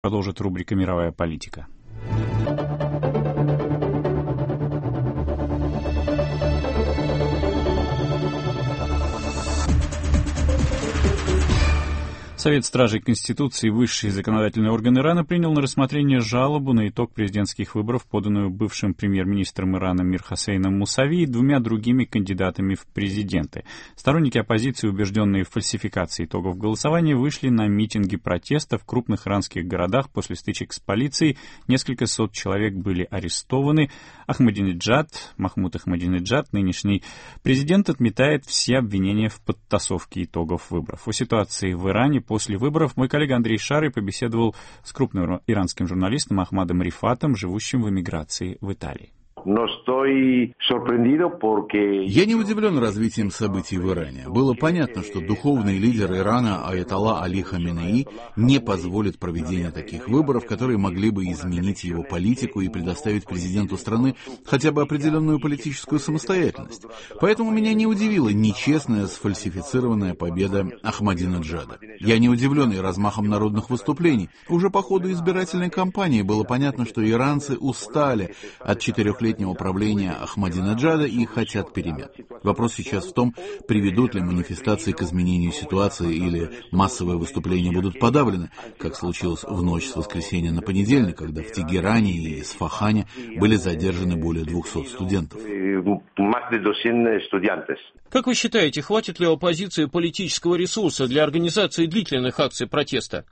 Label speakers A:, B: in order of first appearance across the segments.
A: Продолжит рубрика «Мировая политика». Совет стражей Конституции, высший законодательный орган Ирана, принял на рассмотрение жалобу на итог президентских выборов, поданную бывшим премьер-министром Ирана Мир Хосейном Мусави и двумя другими кандидатами в президенты. Сторонники оппозиции, убежденные в фальсификации итогов голосования, вышли на митинги протеста в крупных иранских городах после стычек с полицией. Несколько сот человек были арестованы. Махмуд Ахмадинеджад, нынешний президент, отметает все обвинения в подтасовке итогов выборов. О ситуации в Иране после выборов мой коллега Андрей Шарый побеседовал с крупным иранским журналистом Ахмадом Рифатом, живущим в эмиграции в Италии.
B: Я не удивлен развитием событий в Иране. Было понятно, что духовный лидер Ирана Аятолла Али Хаменеи не позволит проведения таких выборов, которые могли бы изменить его политику и предоставить президенту страны хотя бы определенную политическую самостоятельность. Поэтому меня не удивила нечестная сфальсифицированная победа Ахмадинеджада. Я не удивлен и размахом народных выступлений. Уже по ходу избирательной кампании было понятно, что иранцы устали от 4-летнего правления Ахмадинеджада и хотят перемен. Вопрос сейчас в том, приведут ли манифестации к изменению ситуации или массовые выступления будут подавлены, как случилось в ночь с воскресенья на понедельник, когда в Тегеране и Исфахане были задержаны более 200 студентов.
C: Как вы считаете, хватит ли у оппозиции политического ресурса для организации длительных акций протеста?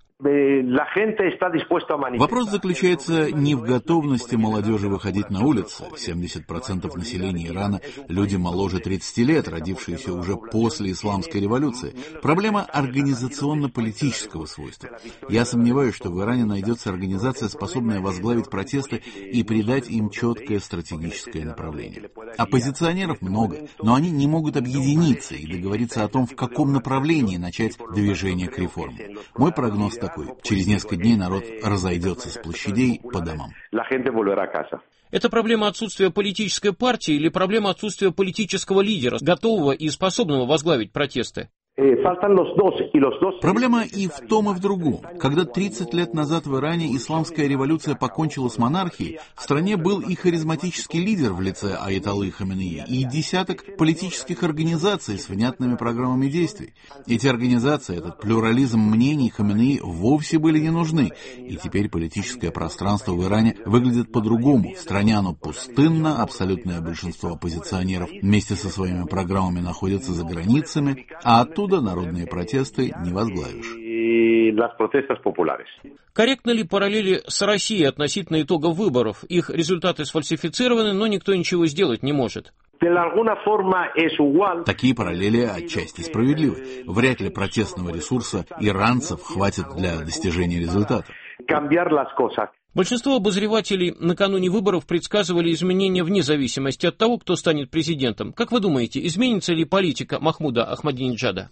B: Вопрос заключается не в готовности молодежи выходить на улицы. 70% населения Ирана – люди моложе 30 лет, родившиеся уже после исламской революции. Проблема организационно-политического свойства. Я сомневаюсь, что в Иране найдется организация, способная возглавить протесты и придать им четкое стратегическое направление. Оппозиционеров много, но они не могут объединиться и договориться о том, в каком направлении начать движение к реформам. Мой прогноз такой. Через несколько дней народ разойдется с площадей по домам.
C: Это проблема отсутствия политической партии или проблема отсутствия политического лидера, готового и способного возглавить протесты?
B: Проблема и в том, и в другом. Когда 30 лет назад в Иране исламская революция покончила с монархией, в стране был и харизматический лидер в лице Аятоллы Хаменеи, и десяток политических организаций с внятными программами действий. Эти организации, этот плюрализм мнений Хаменеи вовсе были не нужны, и теперь политическое пространство в Иране выглядит по-другому. В стране оно пустынно, абсолютное большинство оппозиционеров вместе со своими программами находятся за границами, а оттуда народные протесты не возглавишь.
C: Корректно ли параллели с Россией относительно итогов выборов? Их результаты сфальсифицированы, но никто ничего сделать не может.
B: Такие параллели отчасти справедливы. Вряд ли протестного ресурса иранцев хватит для достижения результата.
C: Большинство обозревателей накануне выборов предсказывали изменения вне зависимости от того, кто станет президентом. Как вы думаете, изменится ли политика Махмуда Ахмадинеджада?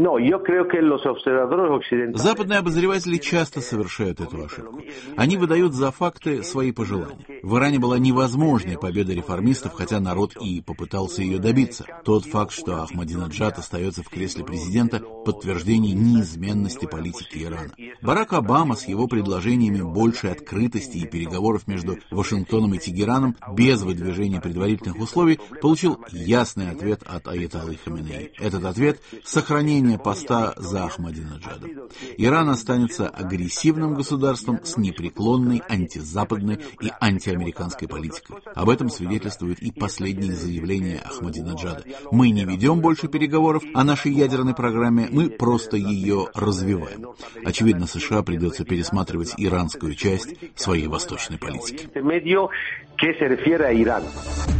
B: Западные обозреватели часто совершают эту ошибку. Они выдают за факты свои пожелания. В Иране была невозможная победа реформистов, хотя народ и попытался ее добиться. Тот факт, что Ахмадинеджад остается в кресле президента, подтверждение неизменности политики Ирана. Барак Обама с его предложениями большей открытости и переговоров между Вашингтоном и Тегераном без выдвижения предварительных условий получил ясный ответ от Аятоллы Хаменеи. Этот ответ – сохранение поста за Ахмадинеджадом. Иран останется агрессивным государством с непреклонной антизападной и антиамериканской политикой. Об этом свидетельствуют и последние заявления Ахмадинеджада. Мы не ведем больше переговоров о нашей ядерной программе, мы просто ее развиваем. Очевидно, США придется пересматривать иранскую часть своей восточной политики.